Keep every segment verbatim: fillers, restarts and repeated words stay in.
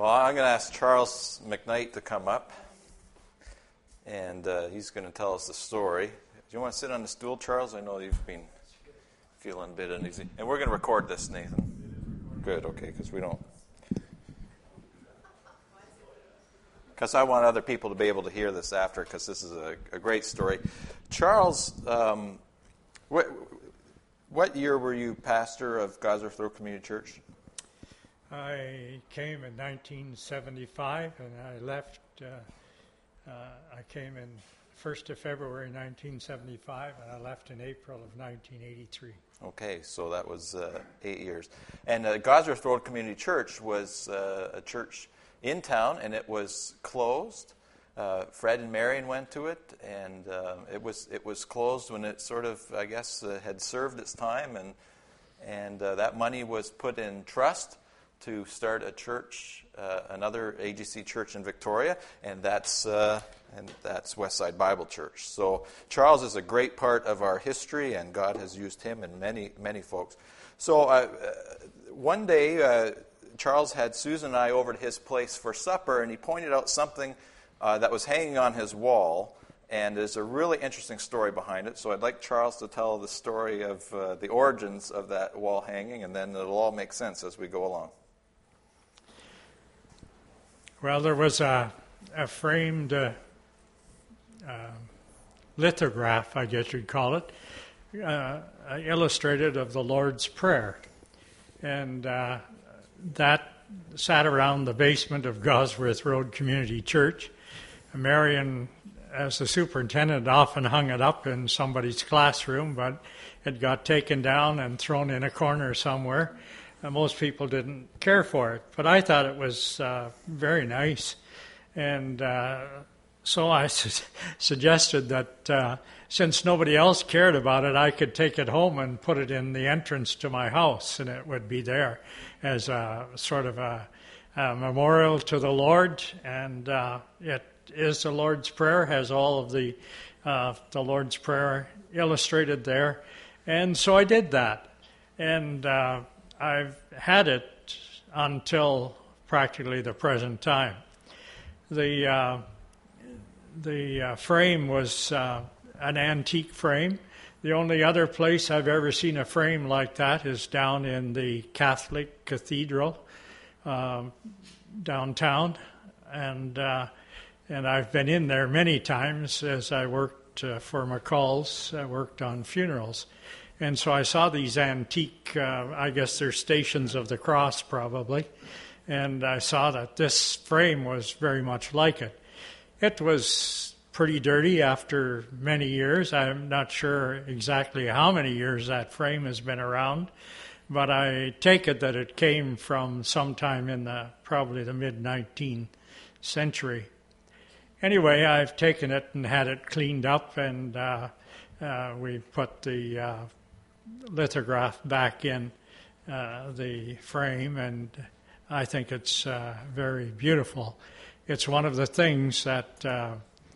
Well, I'm going to ask Charles McKnight to come up, and uh, he's going to tell us the story. Do you want to sit on the stool, Charles? I know you've been feeling a bit uneasy. And we're going to record this, Nathan. Good, okay, because we don't... Because I want other people to be able to hear this after, because this is a, a great story. Charles, um, what, what year were you pastor of Gosworth Road Community Church? I came in nineteen seventy-five, and I left, uh, uh, I came in first of February nineteen seventy-five, and I left in April of nineteen eighty-three. Okay, so that was uh, eight years. And uh, Gosworth Road Community Church was uh, a church in town, and it was closed. Uh, Fred and Marion went to it, and uh, it was it was closed when it sort of, I guess, uh, had served its time, and and uh, that money was put in trust to start a church, uh, another A G C church in Victoria, and that's uh, and that's Westside Bible Church. So Charles is a great part of our history, and God has used him and many many folks. So uh, one day, uh, Charles had Susan and I over to his place for supper, and he pointed out something uh, that was hanging on his wall, and there's a really interesting story behind it. So I'd like Charles to tell the story of uh, the origins of that wall hanging, and then it'll all make sense as we go along. Well, there was a, a framed uh, uh, lithograph, I guess you'd call it, uh, illustrated of the Lord's Prayer. And uh, that sat around the basement of Gosworth Road Community Church. Marion, as the superintendent, often hung it up in somebody's classroom, but it got taken down and thrown in a corner somewhere. Uh, most people didn't care for it, but I thought it was uh, very nice. And uh, so I su- suggested that uh, since nobody else cared about it, I could take it home and put it in the entrance to my house, and it would be there as a sort of a, a memorial to the Lord. And uh, it is the Lord's Prayer, has all of the, uh, the Lord's Prayer illustrated there. And so I did that. And uh, I've had it until practically the present time. The uh, the uh, frame was uh, an antique frame. The only other place I've ever seen a frame like that is down in the Catholic Cathedral um, downtown, and uh, and I've been in there many times as I worked uh, for McCall's. I worked on funerals. And so I saw these antique, uh, I guess they're Stations of the Cross probably, and I saw that this frame was very much like it. It was pretty dirty after many years. I'm not sure exactly how many years that frame has been around, but I take it that it came from sometime in the probably the mid-nineteenth century. Anyway, I've taken it and had it cleaned up, and uh, uh, we put the uh, lithograph back in uh, the frame, and I think it's uh, very beautiful. It's one of the things that uh,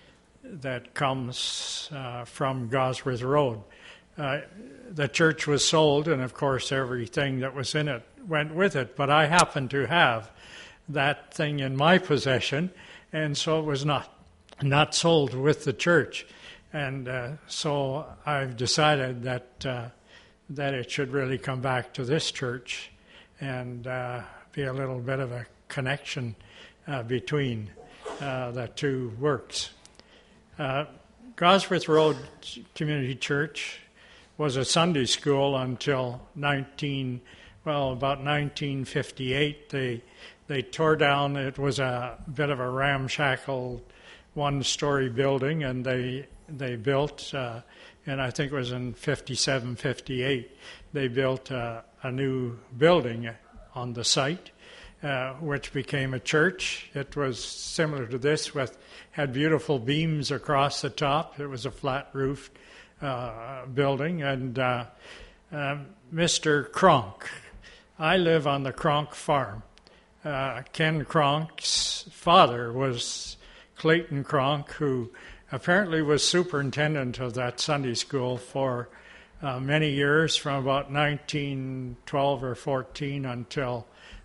that comes uh, from Gosworth Road. Uh, the church was sold, and of course everything that was in it went with it, but I happen to have that thing in my possession, and so it was not not sold with the church. And uh, so I've decided that uh, that it should really come back to this church and uh, be a little bit of a connection uh, between uh, the two works. Uh, Gosworth Road Community Church was a Sunday school until nineteen, well, about nineteen fifty-eight. They they tore down. It was a bit of a ramshackle one-story building, and they they built. Uh, And I think it was in fifty-seven, fifty-eight, they built uh, a new building on the site, uh, which became a church. It was similar to this, with had beautiful beams across the top. It was a flat-roofed uh, building. And uh, uh, Mister Cronk, I live on the Cronk farm. Uh, Ken Cronk's father was Clayton Cronk, who apparently was superintendent of that Sunday school for uh, many years, from about nineteen twelve or fourteen until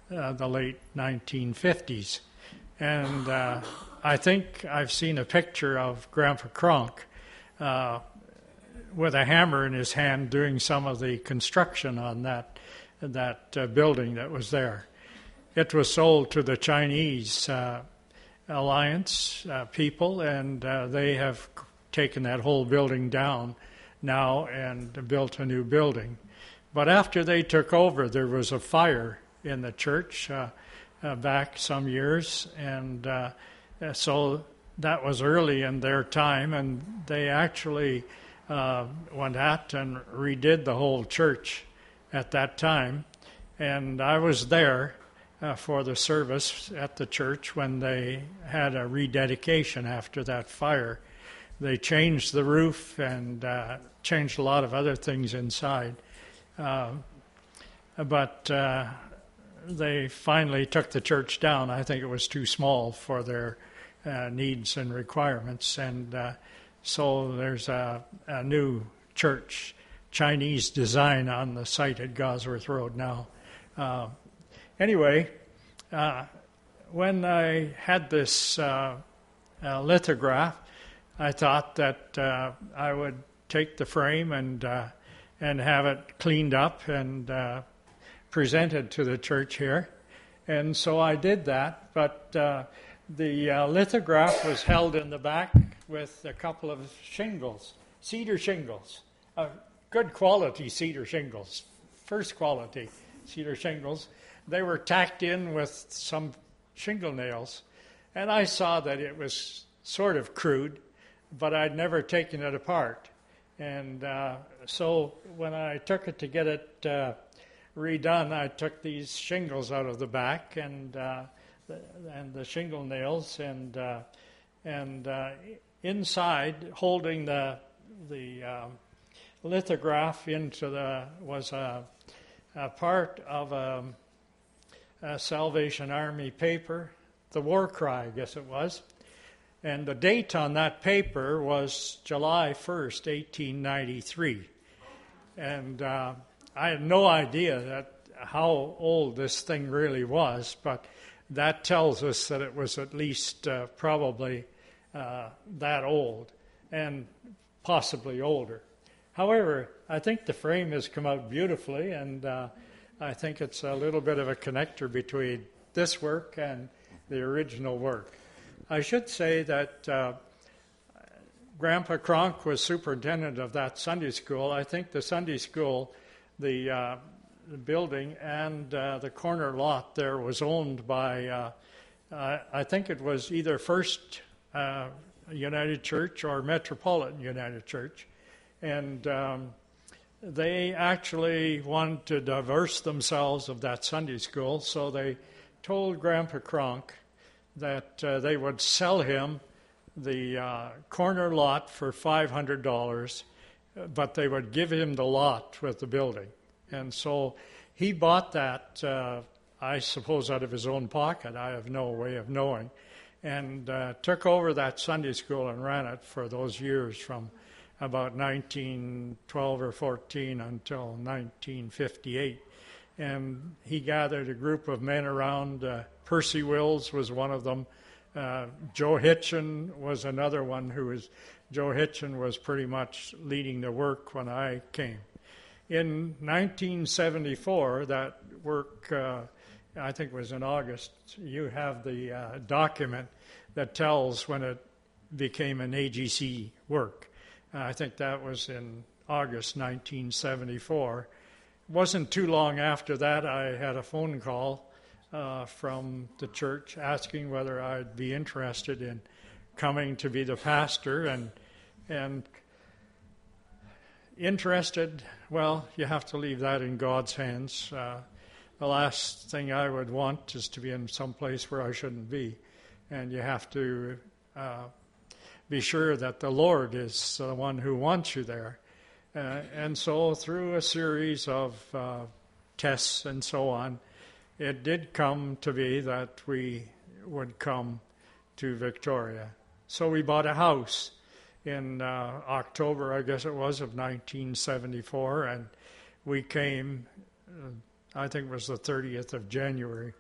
uh, the late nineteen fifties. And uh, I think I've seen a picture of Grandpa Kronk uh, with a hammer in his hand doing some of the construction on that, that uh, building that was there. It was sold to the Chinese uh, Alliance uh, people, and uh, they have taken that whole building down now and built a new building. But after they took over, there was a fire in the church uh, uh, back some years, and uh, so that was early in their time, and they actually uh, went out and redid the whole church at that time. And I was there uh, for the service at the church when they had a rededication after that fire. They changed the roof and uh, changed a lot of other things inside. Uh, but uh, they finally took the church down. I think it was too small for their uh, needs and requirements. And uh, so there's a, a new church, Chinese design, on the site at Gosworth Road now. Uh, anyway, uh, when I had this uh, uh, lithograph, I thought that uh, I would take the frame and uh, and have it cleaned up and uh, presented to the church here. And so I did that, but uh, the uh, lithograph was held in the back with a couple of shingles, cedar shingles, uh, good quality cedar shingles, first quality cedar shingles. They were tacked in with some shingle nails, and I saw that it was sort of crude, but I'd never taken it apart. And uh, so when I took it to get it uh, redone, I took these shingles out of the back and uh, the, and the shingle nails, and uh, and uh, inside, holding the the uh, lithograph into the was a, a part of a, a Salvation Army paper, the War Cry, I guess it was. And the date on that paper was July first, eighteen ninety-three. And uh, I had no idea that how old this thing really was, but that tells us that it was at least uh, probably uh, that old, and possibly older. However, I think the frame has come out beautifully, and uh, I think it's a little bit of a connector between this work and the original work. I should say that uh, Grandpa Kronk was superintendent of that Sunday school. I think the Sunday school, the, uh, the building and uh, the corner lot there was owned by, uh, uh, I think it was either First uh, United Church or Metropolitan United Church. And um, they actually wanted to divest themselves of that Sunday school, so they told Grandpa Kronk that uh, they would sell him the uh, corner lot for five hundred dollars, but they would give him the lot with the building. And so he bought that, uh, I suppose, out of his own pocket. I have no way of knowing. And uh, took over that Sunday school and ran it for those years from about nineteen twelve or fourteen until nineteen fifty-eight. And he gathered a group of men around. Uh, Percy Wills was one of them. Uh, Joe Hitchin was another one who was, Joe Hitchin was pretty much leading the work when I came. In nineteen seventy-four, that work, uh, I think it was in August, you have the uh, document that tells when it became an A G C work. Uh, I think that was in August nineteen seventy-four. It wasn't too long after that I had a phone call uh, from the church asking whether I'd be interested in coming to be the pastor, and and interested, well, you have to leave that in God's hands. Uh, the last thing I would want is to be in some place where I shouldn't be, and you have to uh, be sure that the Lord is the one who wants you there. Uh, and so through a series of uh, tests and so on, it did come to be that we would come to Victoria. So we bought a house in uh, October, I guess it was, of nineteen seventy-four, and we came, uh, I think it was the thirtieth of January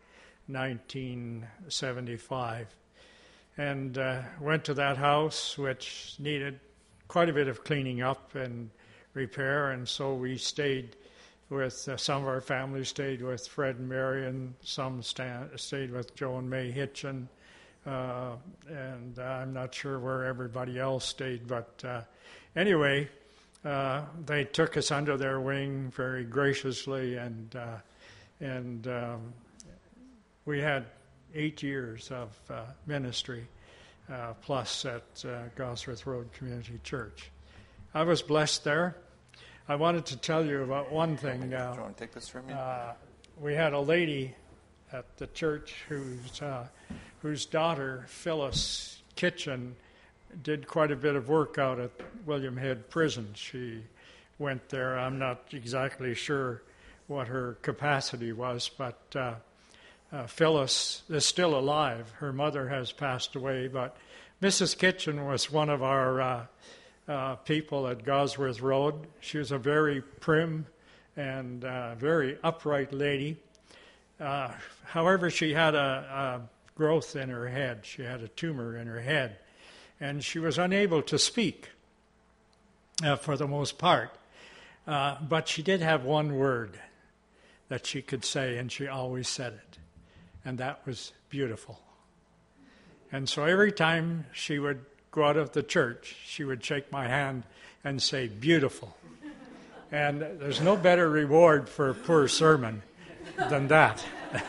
nineteen seventy-five. And uh, went to that house, which needed quite a bit of cleaning up and repair, and so we stayed with, uh, some of our family stayed with Fred and Marion, some sta- stayed with Joe and May Hitchin, uh, and I'm not sure where everybody else stayed, but uh, anyway, uh, they took us under their wing very graciously, and uh, and um, we had eight years of uh, ministry, uh, plus at uh, Gosworth Road Community Church. I was blessed there. I wanted to tell you about one thing. Do Uh, you want to take this from me? uh, we had a lady at the church whose uh, whose daughter, Phyllis Kitchen, did quite a bit of work out at William Head Prison. She went there. I'm not exactly sure what her capacity was, but uh, uh, Phyllis is still alive. Her mother has passed away, but Missus Kitchen was one of our uh, uh, people at Gosworth Road. She was a very prim and uh, very upright lady. Uh, however, she had a, a growth in her head. She had a tumor in her head, and she was unable to speak uh, for the most part. Uh, but she did have one word that she could say, and she always said it, and that was beautiful. And so every time she would go out of the church, she would shake my hand and say, beautiful. And there's no better reward for a poor sermon than that.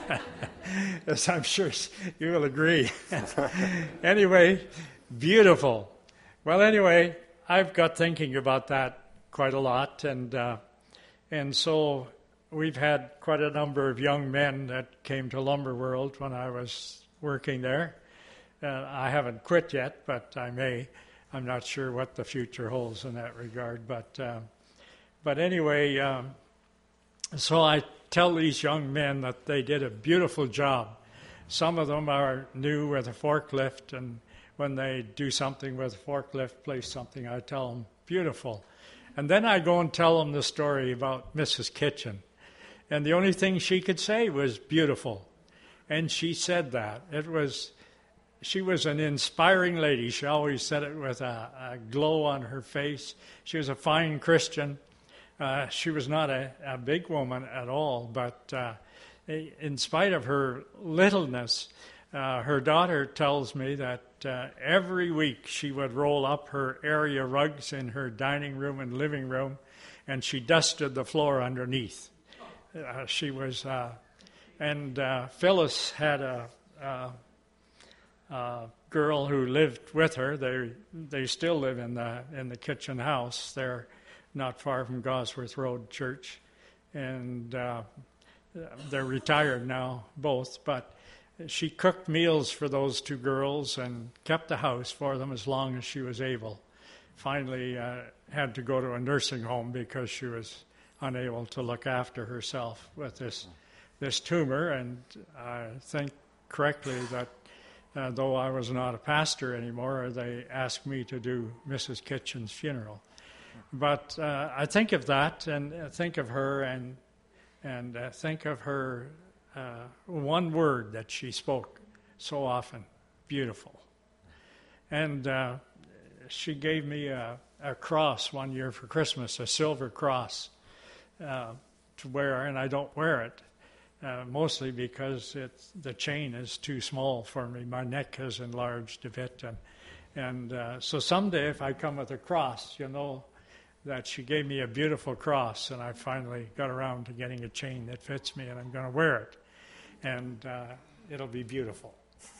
As I'm sure you will agree. Anyway, beautiful. Well, anyway, I've got thinking about that quite a lot, and uh, and so we've had quite a number of young men that came to Lumber World when I was working there. Uh, I haven't quit yet, but I may. I'm not sure what the future holds in that regard, but uh, but anyway, um, so I tell these young men that they did a beautiful job. Some of them are new with a forklift, and when they do something with a forklift, place something, I tell them, beautiful. And then I go and tell them the story about Missus Kitchen. And the only thing she could say was beautiful. And she said that. It was, she was an inspiring lady. She always said it with a, a glow on her face. She was a fine Christian. Uh, she was not a, a big woman at all, but uh, in spite of her littleness, uh, her daughter tells me that uh, every week she would roll up her area rugs in her dining room and living room, and she dusted the floor underneath. Uh, she was, uh, and uh, Phyllis had a, a, a girl who lived with her. They they still live in the in the Kitchen house. They're not far from Gosworth Road Church, and uh, they're retired now, both. But she cooked meals for those two girls and kept the house for them as long as she was able. Finally, uh, had to go to a nursing home because she was unable to look after herself with this this tumor. And I think correctly that uh, though I was not a pastor anymore, they asked me to do Missus Kitchen's funeral. But uh, I think of that, and uh, think of her, and and uh, think of her uh, one word that she spoke so often, beautiful. And uh, she gave me a, a cross one year for Christmas, a silver cross uh, to wear, and I don't wear it, uh, mostly because it's, the chain is too small for me. My neck has enlarged a bit, and, and uh, so someday if I come with a cross, you'll know that she gave me a beautiful cross, and I finally got around to getting a chain that fits me, and I'm going to wear it, and uh, it'll be beautiful.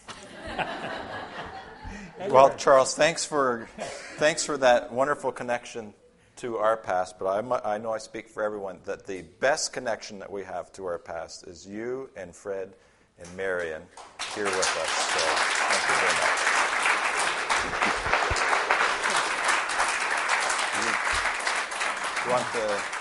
Anyway. Well, Charles, thanks for thanks for that wonderful connection to our past, but I, I know I speak for everyone that the best connection that we have to our past is you and Fred and Marion here with us. So thank you very much. You want to